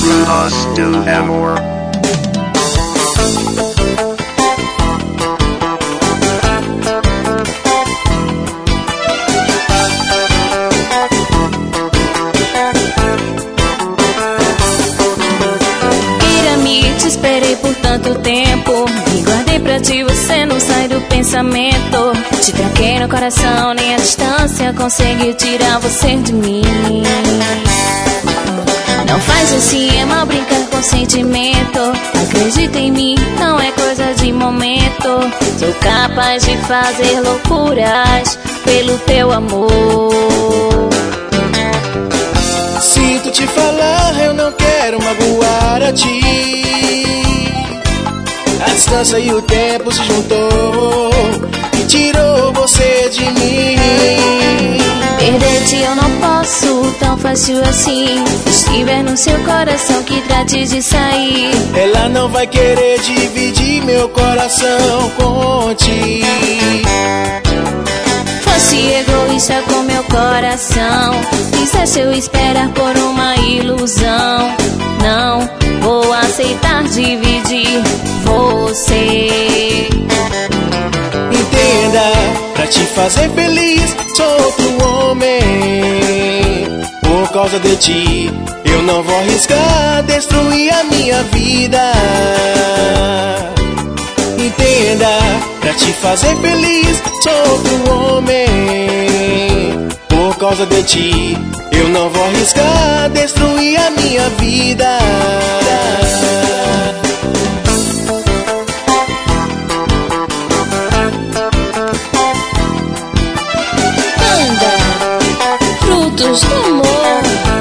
us to have more. Te esperei por tanto tempo, me guardei pra ti, você não sai do pensamento. Te tranquei no coração, nem a distância conseguiu tirar você de mim. Não faz assim, é mal brincar com sentimento. Acredita em mim, não é coisa de momento. Sou capaz de fazer loucuras pelo teu amor. Sinto te falar, eu não quero magoar a ti. A distância e o tempo se juntou e tirou você de mim. Perder-te eu não posso, tão fácil assim. Estiver no seu coração que trate de sair. Ela não vai querer dividir meu coração contigo. Fosse egoísta com meu coração, fizesse eu esperar por uma ilusão. Não vou aceitar dividir você. Entenda, pra te fazer feliz, sou outro homem. Por causa de ti, eu não vou arriscar destruir a minha vida. Entenda, pra te fazer feliz, sou outro homem. Por causa de ti, eu não vou arriscar destruir a minha vida. Frutos do amor.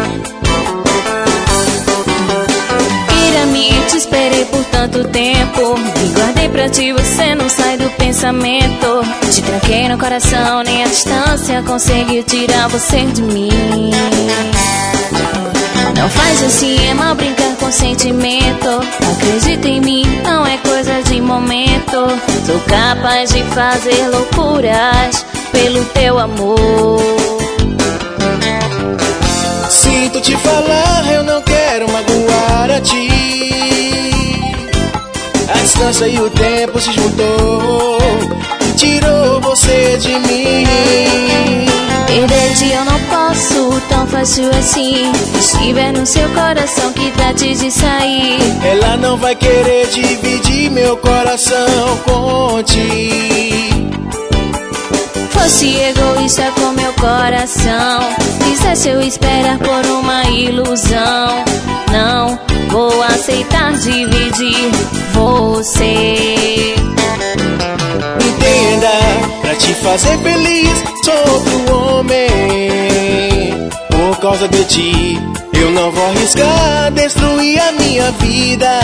Pira-me, te esperei por tanto tempo. Me guardei pra ti, você não sai do pensamento. Te tranquei no coração, nem a distância conseguiu tirar você de mim. Não faz assim, é mal brincar com sentimento. Acredita em mim, não é coisa de momento. Sou capaz de fazer loucuras pelo teu amor. Sinto te falar, eu não quero magoar a ti. A distância e o tempo se juntou e tirou você de mim. Perder-te eu não posso, tão fácil assim. Estiver no seu coração que trate de sair. Ela não vai querer dividir meu coração contigo. Fosse egoísta com meu coração, fizesse eu esperar por uma ilusão. Não vou aceitar dividir você. Entenda, pra te fazer feliz, sou outro homem. Por causa de ti, eu não vou arriscar destruir a minha vida.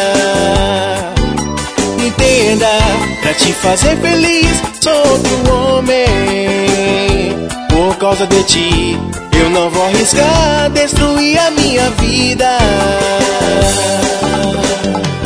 Entenda, pra te fazer feliz, sou outro homem. Por causa de ti, eu não vou arriscar destruir a minha vida.